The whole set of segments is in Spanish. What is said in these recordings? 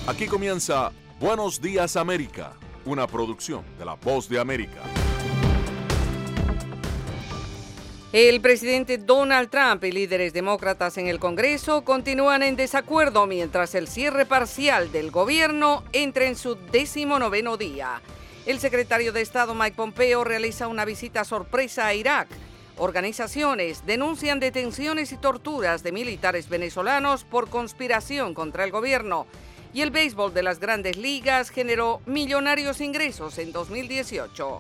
Aquí comienza Buenos Días América, una producción de La Voz de América. El presidente Donald Trump y líderes demócratas en el Congreso continúan en desacuerdo mientras el cierre parcial del gobierno entra en su 19º día. El secretario de Estado Mike Pompeo realiza una visita sorpresa a Irak. Organizaciones denuncian detenciones y torturas de militares venezolanos por conspiración contra el gobierno. Y el béisbol de las Grandes Ligas generó millonarios ingresos en 2018.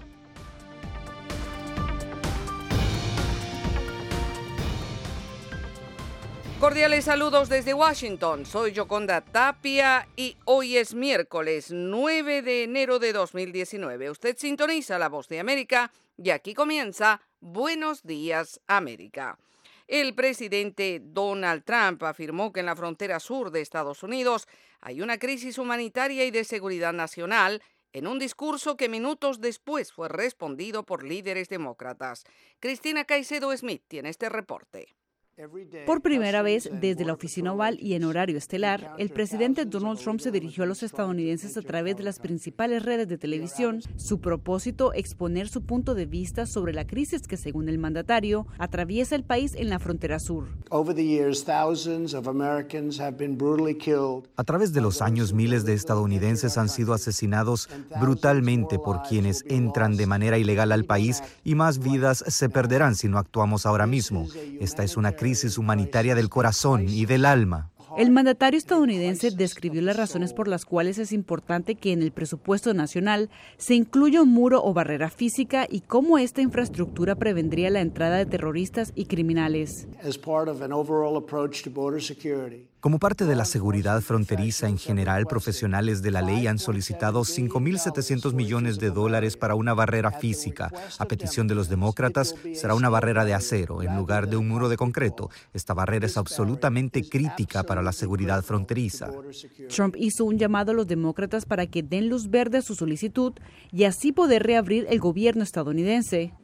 Cordiales saludos desde Washington. Soy Yoconda Tapia y hoy es miércoles 9 de enero de 2019. Usted sintoniza La Voz de América y aquí comienza Buenos Días América. El presidente Donald Trump afirmó que en la frontera sur de Estados Unidos hay una crisis humanitaria y de seguridad nacional en un discurso que minutos después fue respondido por líderes demócratas. Cristina Caicedo Smith tiene este reporte. Por primera vez desde la oficina oval y en horario estelar, el presidente Donald Trump se dirigió a los estadounidenses a través de las principales redes de televisión. Su propósito, exponer su punto de vista sobre la crisis que, según el mandatario, atraviesa el país en la frontera sur. A través de los años, miles de estadounidenses han sido asesinados brutalmente por quienes entran de manera ilegal al país y más vidas se perderán si no actuamos ahora mismo. Esta es una crisis humanitaria del corazón y del alma. El mandatario estadounidense describió las razones por las cuales es importante que en el presupuesto nacional se incluya un muro o barrera física y cómo esta infraestructura prevendría la entrada de terroristas y criminales. Como parte de la seguridad fronteriza en general, profesionales de la ley han solicitado $5.700 millones para una barrera física. A petición de los demócratas, será una barrera de acero en lugar de un muro de concreto. Esta barrera es absolutamente crítica para la seguridad fronteriza. Trump hizo un llamado a los demócratas para que den luz verde a su solicitud y así poder reabrir el gobierno estadounidense.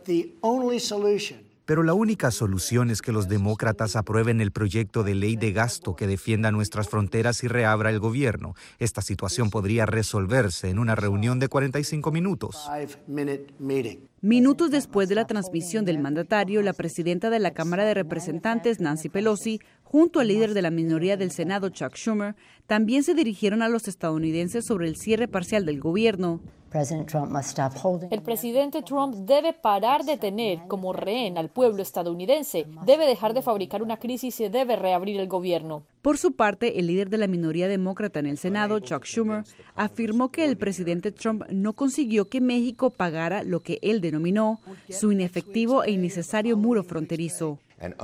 Pero la única solución es que los demócratas aprueben el proyecto de ley de gasto que defienda nuestras fronteras y reabra el gobierno. Esta situación podría resolverse en una reunión de 45 minutos. Minutos después de la transmisión del mandatario, la presidenta de la Cámara de Representantes, Nancy Pelosi, junto al líder de la minoría del Senado, Chuck Schumer, también se dirigieron a los estadounidenses sobre el cierre parcial del gobierno. El presidente Trump debe parar de tener como rehén al pueblo estadounidense, debe dejar de fabricar una crisis y debe reabrir el gobierno. Por su parte, el líder de la minoría demócrata en el Senado, Chuck Schumer, afirmó que el presidente Trump no consiguió que México pagara lo que él denominó su inefectivo e innecesario muro fronterizo.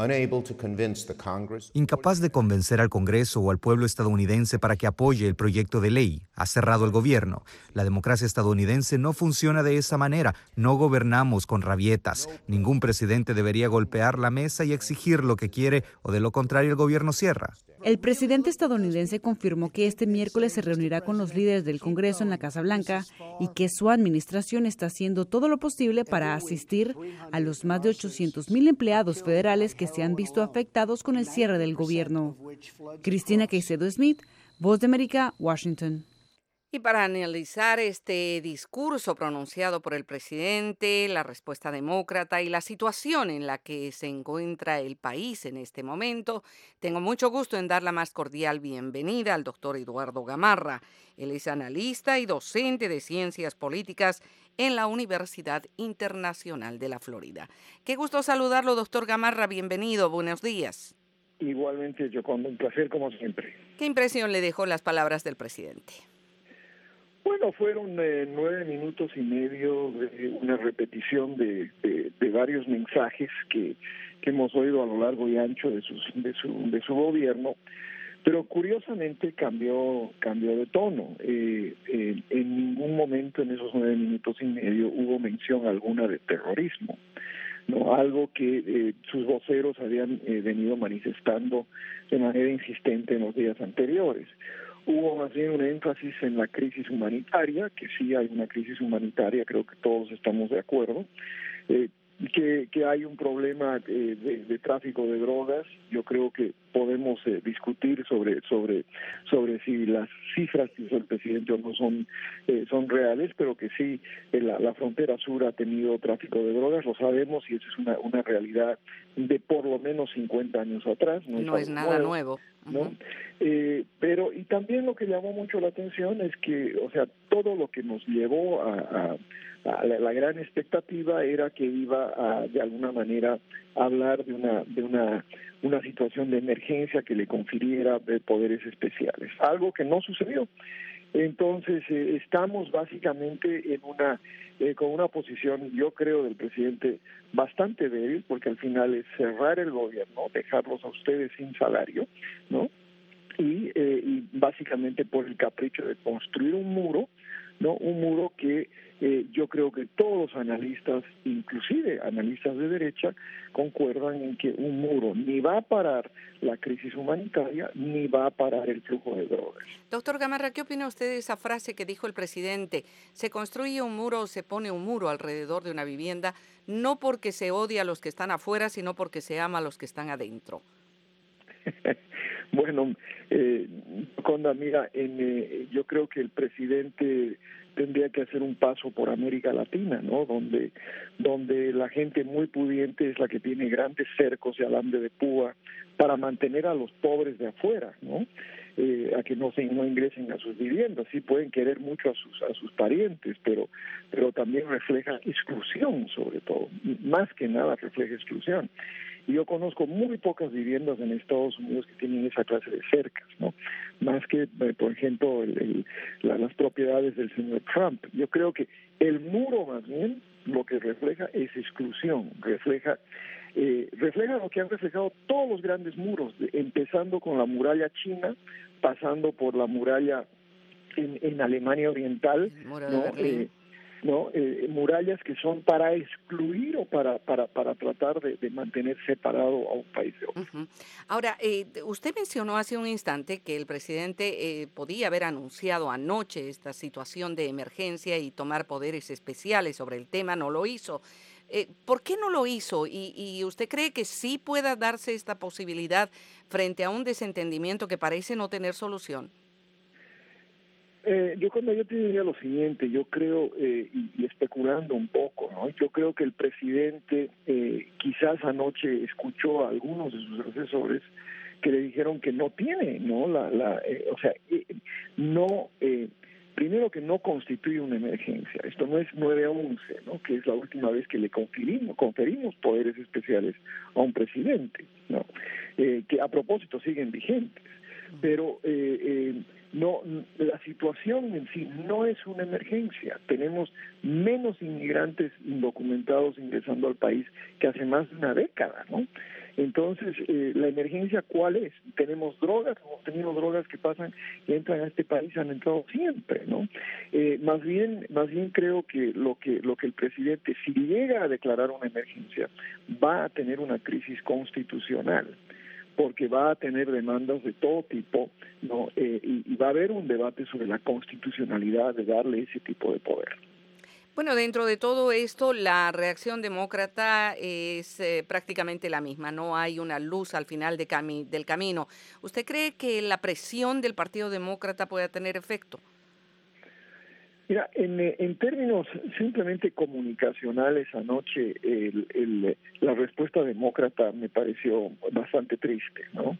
Incapaz de convencer al Congreso o al pueblo estadounidense para que apoye el proyecto de ley, ha cerrado el gobierno. La democracia estadounidense no funciona de esa manera. No gobernamos con rabietas. Ningún presidente debería golpear la mesa y exigir lo que quiere, o de lo contrario el gobierno cierra. El presidente estadounidense confirmó que este miércoles se reunirá con los líderes del Congreso en la Casa Blanca y que su administración está haciendo todo lo posible para asistir a los más de 800,000 empleados federales que se han visto afectados con el cierre del gobierno. Cristina Caicedo Smith, Voz de América, Washington. Y para analizar este discurso pronunciado por el presidente, la respuesta demócrata y la situación en la que se encuentra el país en este momento, tengo mucho gusto en dar la más cordial bienvenida al doctor Eduardo Gamarra. Él es analista y docente de ciencias políticas en la Universidad Internacional de la Florida. Qué gusto saludarlo, doctor Gamarra. Bienvenido. Buenos días. Igualmente, Yoconda, un placer como siempre. ¿Qué impresión le dejó las palabras del presidente? Bueno, fueron 9 minutos y medio de una repetición de varios mensajes que hemos oído a lo largo y ancho de su gobierno, pero curiosamente cambió de tono. En ningún momento en esos 9 minutos y medio hubo mención alguna de terrorismo, ¿no? Algo que sus voceros habían venido manifestando de manera insistente en los días anteriores. Hubo más bien un énfasis en la crisis humanitaria, que sí hay una crisis humanitaria, creo que todos estamos de acuerdo, que hay un problema de tráfico de drogas. Yo creo que podemos discutir sobre si las cifras que hizo el presidente o no son reales, pero que sí, la frontera sur ha tenido tráfico de drogas, lo sabemos, y eso es una realidad de por lo menos 50 años atrás. No es nada nuevo. ¿No? Pero y también lo que llamó mucho la atención es que, o sea, todo lo que nos llevó a la gran expectativa era que iba a, de alguna manera, hablar de una situación de emergencia que le confiriera poderes especiales, algo que no sucedió. Entonces estamos básicamente con una posición, yo creo, del presidente bastante débil, porque al final es cerrar el gobierno, dejarlos a ustedes sin salario, ¿no? Y básicamente por el capricho de construir un muro, ¿no? Un muro que yo creo que todos los analistas, inclusive analistas de derecha, concuerdan en que un muro ni va a parar la crisis humanitaria ni va a parar el flujo de drogas. Doctor Gamarra, ¿qué opina usted de esa frase que dijo el presidente? Se construye un muro o se pone un muro alrededor de una vivienda, no porque se odia a los que están afuera, sino porque se ama a los que están adentro. Bueno, Conda, mira, yo creo que el presidente tendría que hacer un paso por América Latina, ¿no? Donde la gente muy pudiente es la que tiene grandes cercos de alambre de púa para mantener a los pobres de afuera, ¿no? A que no ingresen a sus viviendas. Sí pueden querer mucho a sus parientes, pero también refleja exclusión, sobre todo. Más que nada refleja exclusión. Y yo conozco muy pocas viviendas en Estados Unidos que tienen esa clase de cercas, ¿no? Más que, por ejemplo, las propiedades del señor Trump. Yo creo que el muro, más bien, lo que refleja es exclusión, refleja lo que han reflejado todos los grandes muros, empezando con la muralla china, pasando por la muralla en Alemania Oriental, ¿no? Murallas que son para excluir o para tratar de mantener separado a un país de otro. Uh-huh. Ahora, usted mencionó hace un instante que el presidente podía haber anunciado anoche esta situación de emergencia y tomar poderes especiales sobre el tema, no lo hizo. ¿Por qué no lo hizo? ¿Y usted cree que sí pueda darse esta posibilidad frente a un desentendimiento que parece no tener solución? Yo te diría lo siguiente, yo creo, y especulando un poco, ¿no? Yo creo que el presidente quizás anoche escuchó a algunos de sus asesores que le dijeron que no tiene, ¿no? Primero que no constituye una emergencia. Esto no es 9/11, ¿no? Que es la última vez que le conferimos poderes especiales a un presidente, ¿no? Que a propósito siguen vigentes. Pero no, la situación en sí no es una emergencia. Tenemos menos inmigrantes indocumentados ingresando al país que hace más de una década, ¿no? Entonces, ¿la emergencia cuál es? Tenemos drogas, hemos tenido drogas que entran a este país, han entrado siempre, ¿no? Más bien creo que lo que el presidente, si llega a declarar una emergencia, va a tener una crisis constitucional, porque va a tener demandas de todo tipo, ¿no? Y va a haber un debate sobre la constitucionalidad de darle ese tipo de poder. Bueno, dentro de todo esto, la reacción demócrata es prácticamente la misma. No hay una luz al final del camino. ¿Usted cree que la presión del Partido Demócrata pueda tener efecto? Mira, en términos simplemente comunicacionales, anoche la respuesta demócrata me pareció bastante triste, ¿no?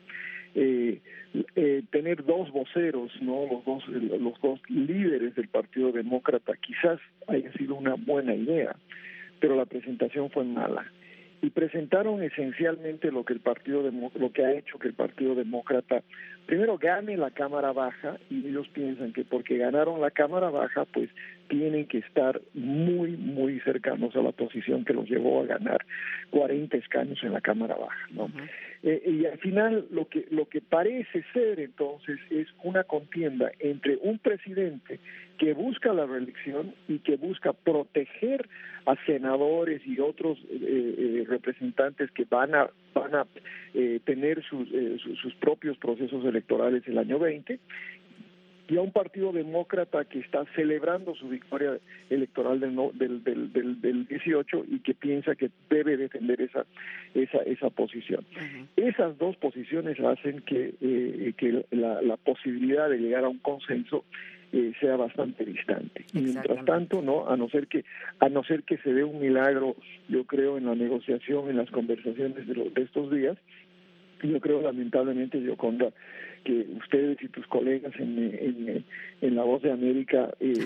Tener dos voceros, ¿no? Los dos líderes del Partido Demócrata quizás haya sido una buena idea, pero la presentación fue mala. Y presentaron esencialmente lo que ha hecho que el Partido Demócrata primero gane la Cámara Baja, y ellos piensan que porque ganaron la Cámara Baja, pues tienen que estar muy, muy cercanos a la posición que los llevó a ganar 40 escaños en la Cámara Baja, ¿no? Y al final lo que parece ser entonces es una contienda entre un presidente que busca la reelección y que busca proteger a senadores y otros representantes que van a tener sus propios procesos electorales el año 20, y a un partido demócrata que está celebrando su victoria electoral del 18 y que piensa que debe defender esa posición. Esas dos posiciones hacen que la posibilidad de llegar a un consenso sea bastante distante. Y mientras tanto, no, a no ser que se dé un milagro, yo creo, en la negociación, en las conversaciones de estos días, yo creo lamentablemente, Yoconda, que ustedes y tus colegas en La Voz de América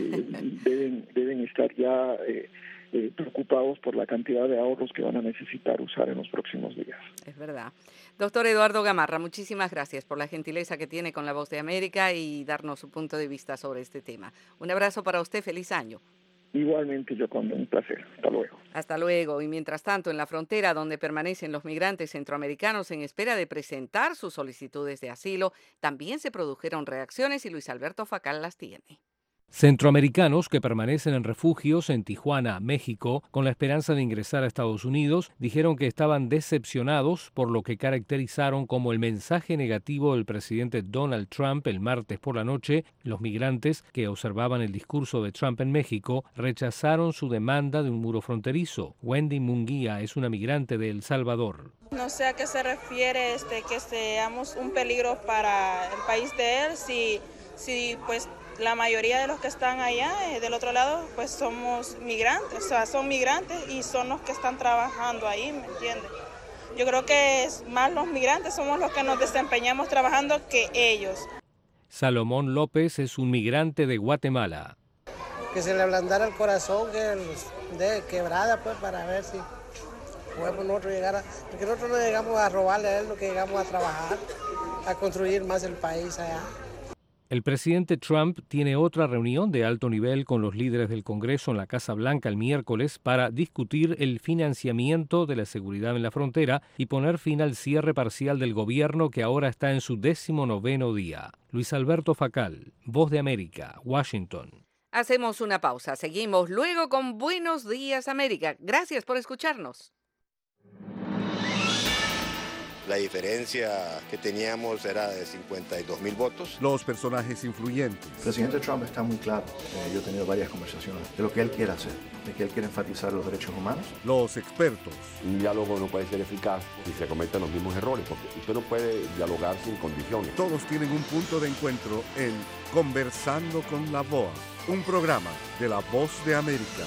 deben estar ya preocupados por la cantidad de ahorros que van a necesitar usar en los próximos días. Es verdad. Doctor Eduardo Gamarra, muchísimas gracias por la gentileza que tiene con La Voz de América y darnos su punto de vista sobre este tema. Un abrazo para usted, feliz año. Igualmente, Yoconda, un placer. Hasta luego. Hasta luego. Y mientras tanto, en la frontera donde permanecen los migrantes centroamericanos en espera de presentar sus solicitudes de asilo, también se produjeron reacciones y Luis Alberto Facal las tiene. Centroamericanos que permanecen en refugios en Tijuana, México, con la esperanza de ingresar a Estados Unidos, dijeron que estaban decepcionados por lo que caracterizaron como el mensaje negativo del presidente Donald Trump el martes por la noche. Los migrantes que observaban el discurso de Trump en México rechazaron su demanda de un muro fronterizo. Wendy Munguía es una migrante de El Salvador. No sé a qué se refiere que seamos un peligro para el país de él, si pues la mayoría de los que están allá del otro lado pues somos migrantes, o sea, son migrantes y son los que están trabajando ahí, ¿me entiendes? Yo creo que es más los migrantes somos los que nos desempeñamos trabajando que ellos. Salomón López es un migrante de Guatemala. Que se le ablandara el corazón, que de quebrada pues para ver si podemos nosotros llegar porque nosotros no llegamos a robarle a él, lo que llegamos a trabajar, a construir más el país allá. El presidente Trump tiene otra reunión de alto nivel con los líderes del Congreso en la Casa Blanca el miércoles para discutir el financiamiento de la seguridad en la frontera y poner fin al cierre parcial del gobierno que ahora está en su 19º día. Luis Alberto Facal, Voz de América, Washington. Hacemos una pausa. Seguimos luego con Buenos Días América. Gracias por escucharnos. La diferencia que teníamos era de 52,000 votos. Los personajes influyentes. El presidente Trump está muy claro. Yo he tenido varias conversaciones de lo que él quiere hacer, de que él quiere enfatizar los derechos humanos. Los expertos. Un diálogo no puede ser eficaz si se cometen los mismos errores, porque usted no puede dialogar sin condiciones. Todos tienen un punto de encuentro en Conversando con la VOA, un programa de La Voz de América.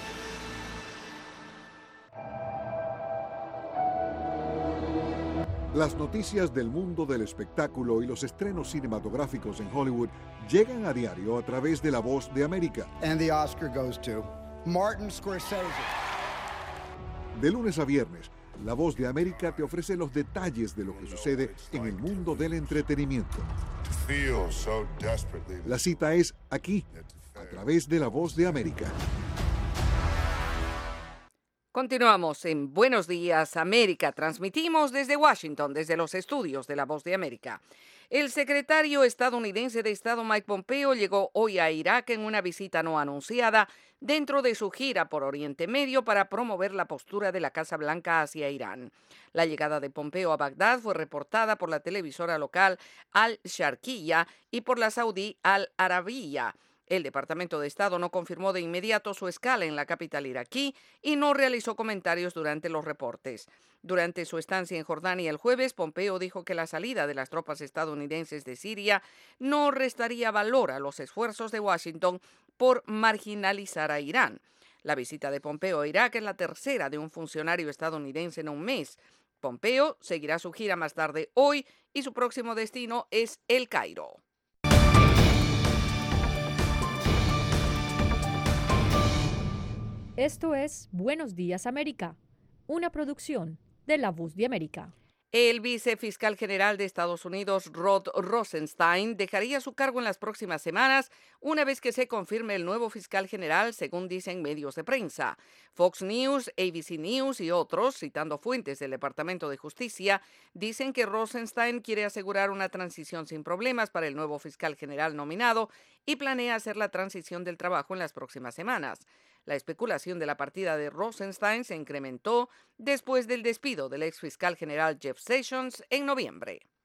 Las noticias del mundo del espectáculo y los estrenos cinematográficos en Hollywood llegan a diario a través de La Voz de América. And the Oscar goes to Martin Scorsese. De lunes a viernes, La Voz de América te ofrece los detalles de lo que sucede en el mundo del entretenimiento. La cita es aquí, a través de La Voz de América. Continuamos en Buenos Días América. Transmitimos desde Washington, desde los estudios de La Voz de América. El secretario estadounidense de Estado Mike Pompeo llegó hoy a Irak en una visita no anunciada dentro de su gira por Oriente Medio para promover la postura de la Casa Blanca hacia Irán. La llegada de Pompeo a Bagdad fue reportada por la televisora local Al Sharqiya y por la saudí Al Arabiya. El Departamento de Estado no confirmó de inmediato su escala en la capital iraquí y no realizó comentarios durante los reportes. Durante su estancia en Jordania el jueves, Pompeo dijo que la salida de las tropas estadounidenses de Siria no restaría valor a los esfuerzos de Washington por marginalizar a Irán. La visita de Pompeo a Irak es la tercera de un funcionario estadounidense en un mes. Pompeo seguirá su gira más tarde hoy y su próximo destino es El Cairo. Esto es Buenos Días América, una producción de La Voz de América. El vicefiscal general de Estados Unidos, Rod Rosenstein, dejaría su cargo en las próximas semanas una vez que se confirme el nuevo fiscal general, según dicen medios de prensa. Fox News, ABC News y otros, citando fuentes del Departamento de Justicia, dicen que Rosenstein quiere asegurar una transición sin problemas para el nuevo fiscal general nominado y planea hacer la transición del trabajo en las próximas semanas. La especulación de la partida de Rosenstein se incrementó después del despido del ex fiscal general Jeff Sessions en noviembre.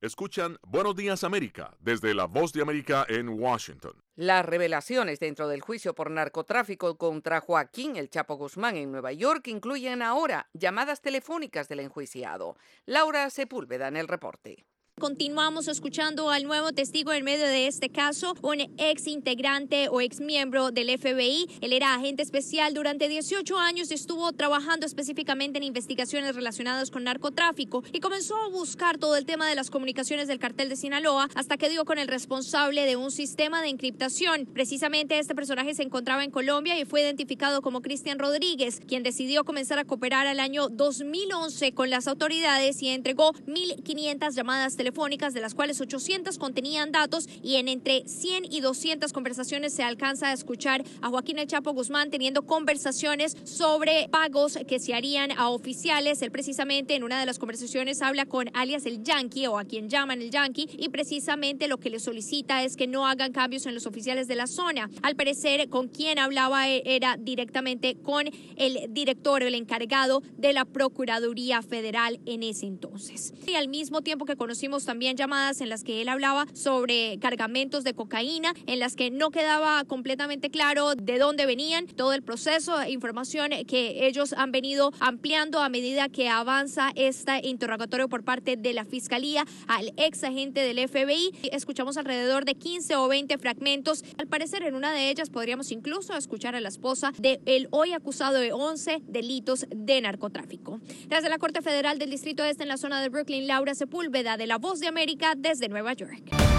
Escuchan Buenos Días América desde La Voz de América en Washington. Las revelaciones dentro del juicio por narcotráfico contra Joaquín El Chapo Guzmán en Nueva York incluyen ahora llamadas telefónicas del enjuiciado. Laura Sepúlveda en el reporte. Continuamos escuchando al nuevo testigo en medio de este caso, un ex integrante o ex miembro del FBI. Él era agente especial durante 18 años y estuvo trabajando específicamente en investigaciones relacionadas con narcotráfico y comenzó a buscar todo el tema de las comunicaciones del cartel de Sinaloa hasta que dio con el responsable de un sistema de encriptación. Precisamente este personaje se encontraba en Colombia y fue identificado como Cristian Rodríguez, quien decidió comenzar a cooperar al año 2011 con las autoridades y entregó 1.500 llamadas telefónicas, de las cuales 800 contenían datos, y en entre 100 y 200 conversaciones se alcanza a escuchar a Joaquín El Chapo Guzmán teniendo conversaciones sobre pagos que se harían a oficiales. Él precisamente en una de las conversaciones habla con alias el Yankee, o a quien llaman el Yankee, y precisamente lo que le solicita es que no hagan cambios en los oficiales de la zona. Al parecer, con quien hablaba era directamente con el director, el encargado de la Procuraduría Federal en ese entonces. Y al mismo tiempo que conocimos también llamadas en las que él hablaba sobre cargamentos de cocaína, en las que no quedaba completamente claro de dónde venían, todo el proceso, información que ellos han venido ampliando a medida que avanza este interrogatorio por parte de la Fiscalía al ex agente del FBI. Escuchamos alrededor de 15 o 20 fragmentos. Al parecer, en una de ellas podríamos incluso escuchar a la esposa del hoy acusado de 11 delitos de narcotráfico. Desde la Corte Federal del Distrito Este en la zona de Brooklyn, Laura Sepúlveda de La Voz de América desde Nueva York.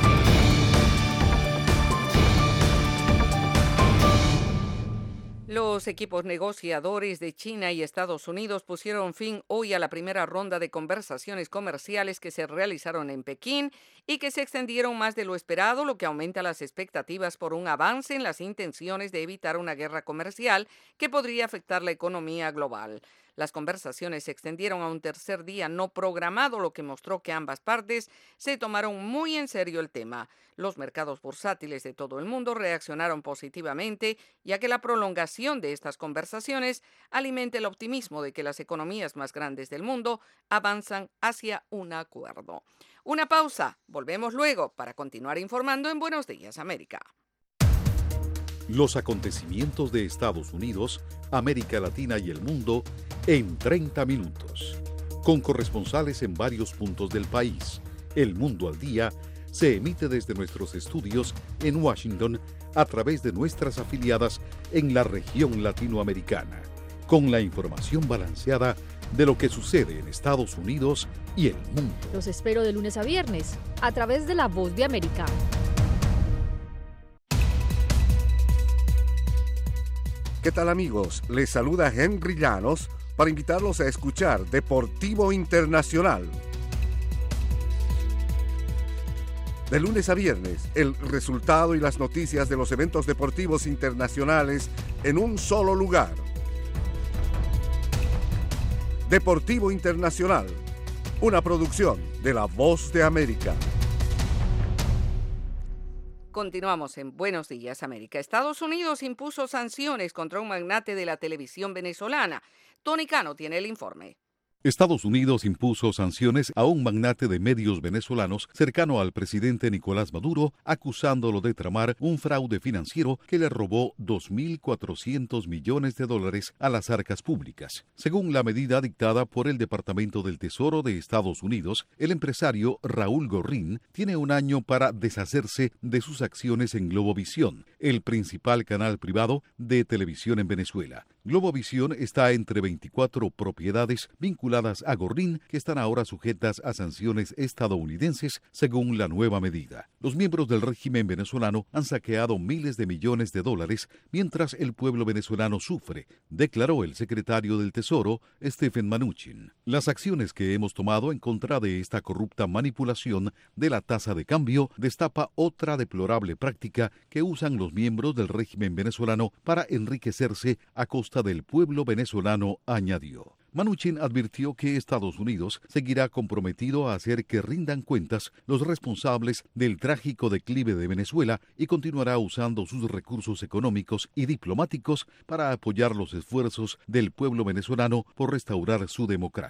Los equipos negociadores de China y Estados Unidos pusieron fin hoy a la primera ronda de conversaciones comerciales que se realizaron en Pekín y que se extendieron más de lo esperado, lo que aumenta las expectativas por un avance en las intenciones de evitar una guerra comercial que podría afectar la economía global. Las conversaciones se extendieron a un tercer día no programado, lo que mostró que ambas partes se tomaron muy en serio el tema. Los mercados bursátiles de todo el mundo reaccionaron positivamente, ya que la prolongación de estas conversaciones alimenta el optimismo de que las economías más grandes del mundo avanzan hacia un acuerdo. Una pausa, volvemos luego para continuar informando en Buenos Días América. Los acontecimientos de Estados Unidos, América Latina y el mundo en 30 minutos. Con corresponsales en varios puntos del país. El Mundo al Día se emite desde nuestros estudios en Washington a través de nuestras afiliadas en la región latinoamericana, con la información balanceada de lo que sucede en Estados Unidos y el mundo. Los espero de lunes a viernes a través de La Voz de América. ¿Qué tal, amigos? Les saluda Henry Llanos para invitarlos a escuchar Deportivo Internacional. De lunes a viernes, el resultado y las noticias de los eventos deportivos internacionales en un solo lugar. Deportivo Internacional, una producción de La Voz de América. Continuamos en Buenos Días América. Estados Unidos impuso sanciones contra un magnate de la televisión venezolana. Tony Cano tiene el informe. Estados Unidos impuso sanciones a un magnate de medios venezolanos cercano al presidente Nicolás Maduro, acusándolo de tramar un fraude financiero que le robó $2.400 millones a las arcas públicas. Según la medida dictada por el Departamento del Tesoro de Estados Unidos, el empresario Raúl Gorrín tiene un año para deshacerse de sus acciones en Globovisión, el principal canal privado de televisión en Venezuela. Globovisión está entre 24 propiedades vinculadas a Gorrín que están ahora sujetas a sanciones estadounidenses según la nueva medida. Los miembros del régimen venezolano han saqueado miles de millones de dólares mientras el pueblo venezolano sufre, declaró el secretario del Tesoro, Stephen Mnuchin. Las acciones que hemos tomado en contra de esta corrupta manipulación de la tasa de cambio destapa otra deplorable práctica que usan los miembros del régimen venezolano para enriquecerse a costa del pueblo venezolano, añadió. Mnuchin advirtió que Estados Unidos seguirá comprometido a hacer que rindan cuentas los responsables del trágico declive de Venezuela y continuará usando sus recursos económicos y diplomáticos para apoyar los esfuerzos del pueblo venezolano por restaurar su democracia.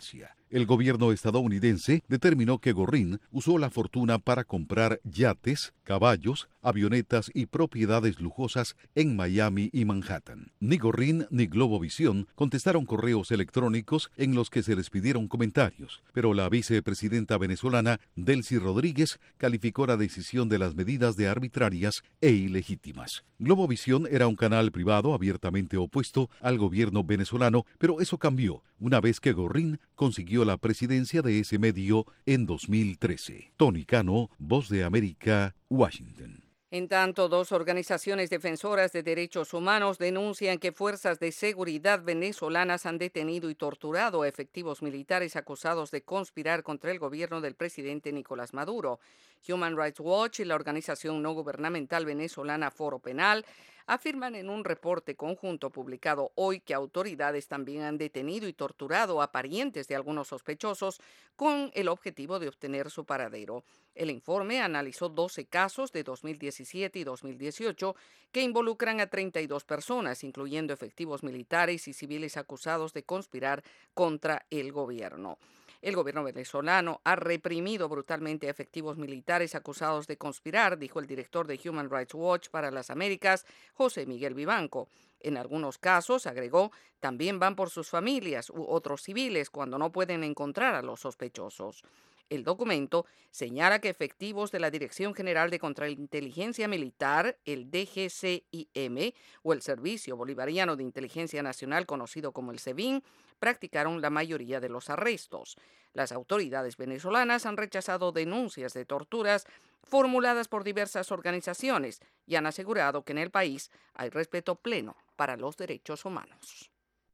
El gobierno estadounidense determinó que Gorrin usó la fortuna para comprar yates, caballos, avionetas y propiedades lujosas en Miami y Manhattan. Ni Gorrin ni Globovisión contestaron correos electrónicos en los que se les pidieron comentarios, pero la vicepresidenta venezolana Delcy Rodríguez calificó la decisión de las medidas de arbitrarias e ilegítimas. Globovisión era un canal privado abiertamente opuesto al gobierno venezolano, pero eso cambió una vez que Gorrin consiguió la presidencia de ese medio en 2013. Tony Cano, Voz de América, Washington. En tanto, dos organizaciones defensoras de derechos humanos denuncian que fuerzas de seguridad venezolanas han detenido y torturado a efectivos militares acusados de conspirar contra el gobierno del presidente Nicolás Maduro. Human Rights Watch y la organización no gubernamental venezolana Foro Penal afirman en un reporte conjunto publicado hoy que autoridades también han detenido y torturado a parientes de algunos sospechosos con el objetivo de obtener su paradero. El informe analizó 12 casos de 2017 y 2018 que involucran a 32 personas, incluyendo efectivos militares y civiles acusados de conspirar contra el gobierno. El gobierno venezolano ha reprimido brutalmente a efectivos militares acusados de conspirar, dijo el director de Human Rights Watch para las Américas, José Miguel Vivanco. En algunos casos, agregó, también van por sus familias u otros civiles cuando no pueden encontrar a los sospechosos. El documento señala que efectivos de la Dirección General de Contrainteligencia Militar, el DGCIM, o el Servicio Bolivariano de Inteligencia Nacional, conocido como el SEBIN, practicaron la mayoría de los arrestos. Las autoridades venezolanas han rechazado denuncias de torturas formuladas por diversas organizaciones y han asegurado que en el país hay respeto pleno para los derechos humanos.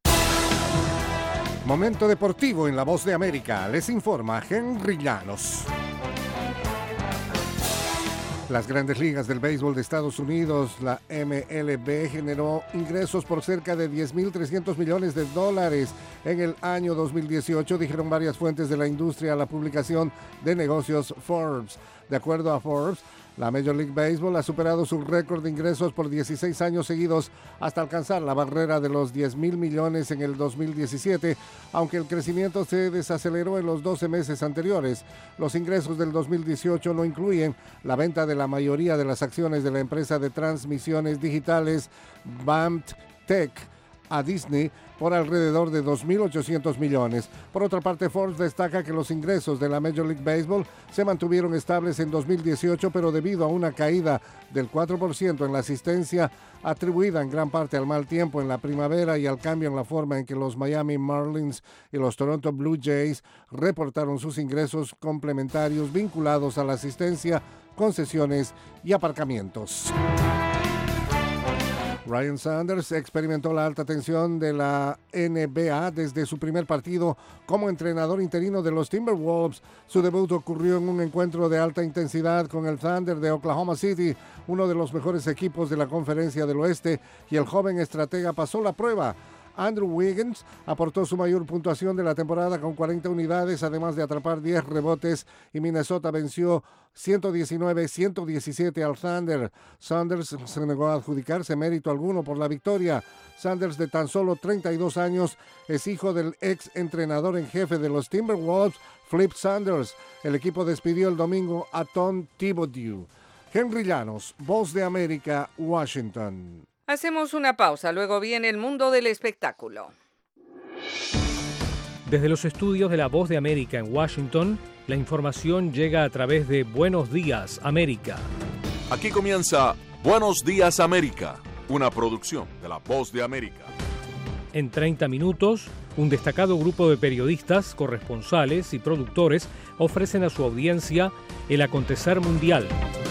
Momento deportivo en La Voz de América. Les informa Henry Llanos. Las Grandes Ligas del Béisbol de Estados Unidos, la MLB, generó ingresos por cerca de $10.300 millones en el año 2018, dijeron varias fuentes de la industria a la publicación de negocios Forbes. De acuerdo a Forbes, la Major League Baseball ha superado su récord de ingresos por 16 años seguidos hasta alcanzar la barrera de los $10.000 millones en el 2017, aunque el crecimiento se desaceleró en los 12 meses anteriores. Los ingresos del 2018 no incluyen la venta de la mayoría de las acciones de la empresa de transmisiones digitales BAMTech a Disney por alrededor de $2.800 millones. Por otra parte, Forbes destaca que los ingresos de la Major League Baseball se mantuvieron estables en 2018, pero debido a una caída del 4% en la asistencia, atribuida en gran parte al mal tiempo en la primavera y al cambio en la forma en que los Miami Marlins y los Toronto Blue Jays reportaron sus ingresos complementarios vinculados a la asistencia, concesiones y aparcamientos. Ryan Saunders experimentó la alta tensión de la NBA desde su primer partido como entrenador interino de los Timberwolves. Su debut ocurrió en un encuentro de alta intensidad con el Thunder de Oklahoma City, uno de los mejores equipos de la Conferencia del Oeste, y el joven estratega pasó la prueba. Andrew Wiggins aportó su mayor puntuación de la temporada con 40 unidades, además de atrapar 10 rebotes, y Minnesota venció 119-117 al Thunder. Saunders se negó a adjudicarse mérito alguno por la victoria. Saunders, de tan solo 32 años, es hijo del ex entrenador en jefe de los Timberwolves, Flip Saunders. El equipo despidió el domingo a Tom Thibodeau. Henry Llanos, Voz de América, Washington. Hacemos una pausa, luego viene el mundo del espectáculo. Desde los estudios de La Voz de América en Washington, la información llega a través de Buenos Días, América. Aquí comienza Buenos Días, América, una producción de La Voz de América. En 30 minutos, un destacado grupo de periodistas, corresponsales y productores ofrecen a su audiencia el acontecer mundial.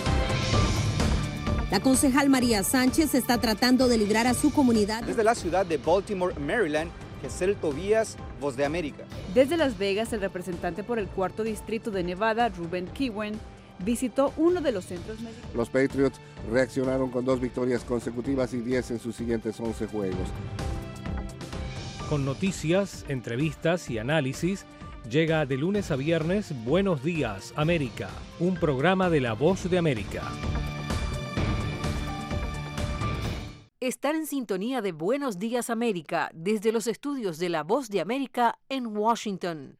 La concejal María Sánchez está tratando de librar a su comunidad. Desde la ciudad de Baltimore, Maryland, Gesell Tobías, Voz de América. Desde Las Vegas, el representante por el 4º distrito de Nevada, Ruben Kiwen, visitó uno de los centros médicos. Los Patriots reaccionaron con 2 victorias consecutivas y 10 en sus siguientes 11 juegos. Con noticias, entrevistas y análisis, llega de lunes a viernes Buenos Días, América, un programa de La Voz de América. Están en sintonía de Buenos Días América desde los estudios de La Voz de América en Washington.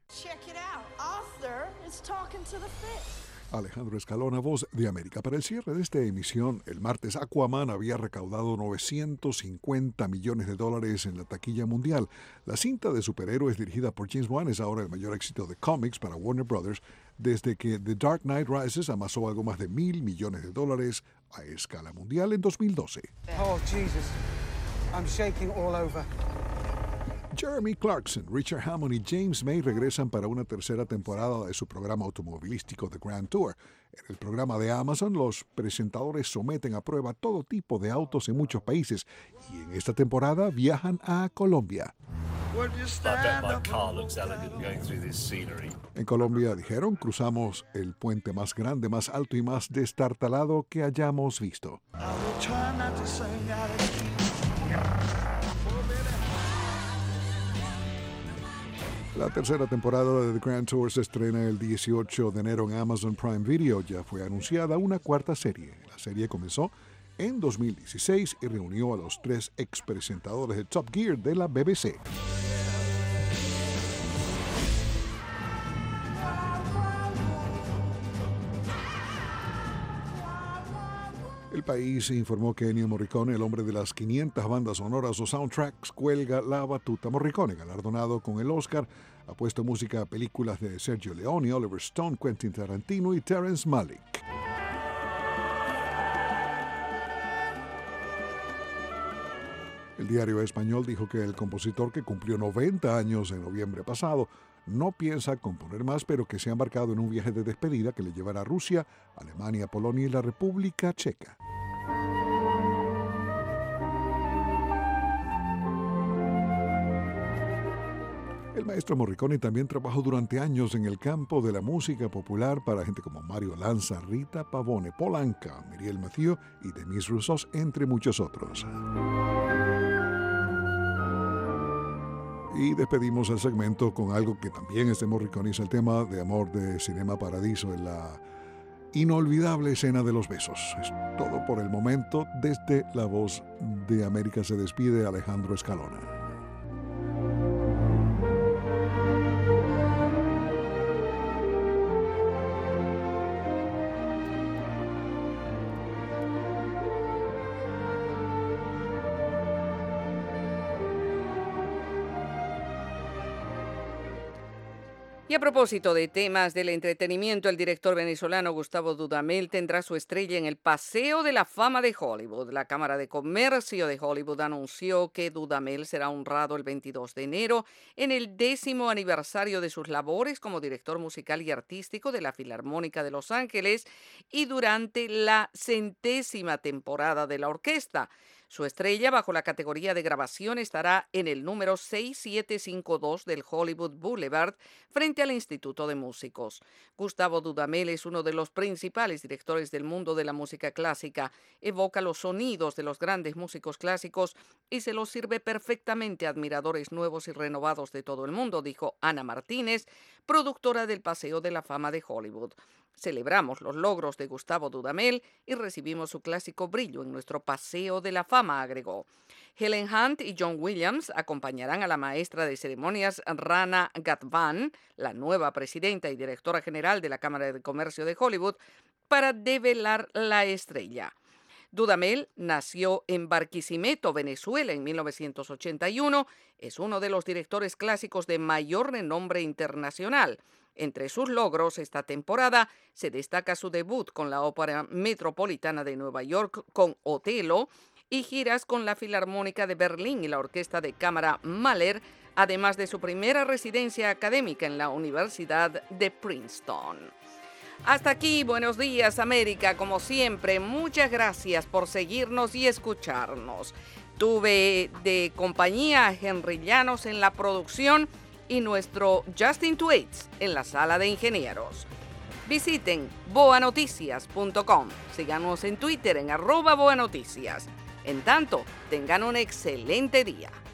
Alejandro Escalona, Voz de América. Para el cierre de esta emisión, el martes Aquaman había recaudado $950 millones en la taquilla mundial. La cinta de superhéroes dirigida por James Wan es ahora el mayor éxito de cómics para Warner Brothers desde que The Dark Knight Rises amasó algo más de $1.000 millones a escala mundial en 2012. Oh, Jesus. I'm shaking all over. Jeremy Clarkson, Richard Hammond y James May regresan para una tercera temporada de su programa automovilístico The Grand Tour. En el programa de Amazon, los presentadores someten a prueba todo tipo de autos en muchos países y en esta temporada viajan a Colombia. En Colombia, dijeron, cruzamos el puente más grande, más alto y más destartalado que hayamos visto. La tercera temporada de The Grand Tour se estrena el 18 de enero en Amazon Prime Video. Ya fue anunciada una cuarta serie. La serie comenzó en 2016 y reunió a los 3 expresentadores de Top Gear de la BBC. El país informó que Ennio Morricone, el hombre de las 500 bandas sonoras o soundtracks, cuelga la batuta. Morricone, galardonado con el Oscar, ha puesto música a películas de Sergio Leone, Oliver Stone, Quentin Tarantino y Terrence Malick. El diario español dijo que el compositor, que cumplió 90 años en noviembre pasado, no piensa componer más, pero que se ha embarcado en un viaje de despedida que le llevará a Rusia, Alemania, Polonia y la República Checa. El maestro Morricone también trabajó durante años en el campo de la música popular para gente como Mario Lanza, Rita Pavone, Paul Anka, Muriel Mathieu y Demis Roussos, entre muchos otros. Y despedimos el segmento con algo que también es de Morricone, es el tema de amor de Cinema Paradiso en la inolvidable escena de los besos. Es todo por el momento. Desde La Voz de América se despide Alejandro Escalona. Y a propósito de temas del entretenimiento, el director venezolano Gustavo Dudamel tendrá su estrella en el Paseo de la Fama de Hollywood. La Cámara de Comercio de Hollywood anunció que Dudamel será honrado el 22 de enero en el 10º aniversario de sus labores como director musical y artístico de la Filarmónica de Los Ángeles y durante la 100ª temporada de la orquesta. Su estrella bajo la categoría de grabación estará en el número 6752 del Hollywood Boulevard frente al Instituto de Músicos. Gustavo Dudamel es uno de los principales directores del mundo de la música clásica. Evoca los sonidos de los grandes músicos clásicos y se los sirve perfectamente a admiradores nuevos y renovados de todo el mundo, dijo Ana Martínez, productora del Paseo de la Fama de Hollywood. Celebramos los logros de Gustavo Dudamel y recibimos su clásico brillo en nuestro Paseo de la Fama, agregó. Helen Hunt y John Williams acompañarán a la maestra de ceremonias Rana Gatvan, la nueva presidenta y directora general de la Cámara de Comercio de Hollywood, para develar la estrella. Dudamel nació en Barquisimeto, Venezuela, en 1981. Es uno de los directores clásicos de mayor renombre internacional. Entre sus logros esta temporada se destaca su debut con la Ópera Metropolitana de Nueva York con Otelo y giras con la Filarmónica de Berlín y la Orquesta de Cámara Mahler, además de su primera residencia académica en la Universidad de Princeton. Hasta aquí, Buenos Días América. Como siempre, muchas gracias por seguirnos y escucharnos. Tuve de compañía a Henry Llanos en la producción y nuestro Justin Twaits en la sala de ingenieros. Visiten boanoticias.com. Síganos en Twitter en @boanoticias. En tanto, tengan un excelente día.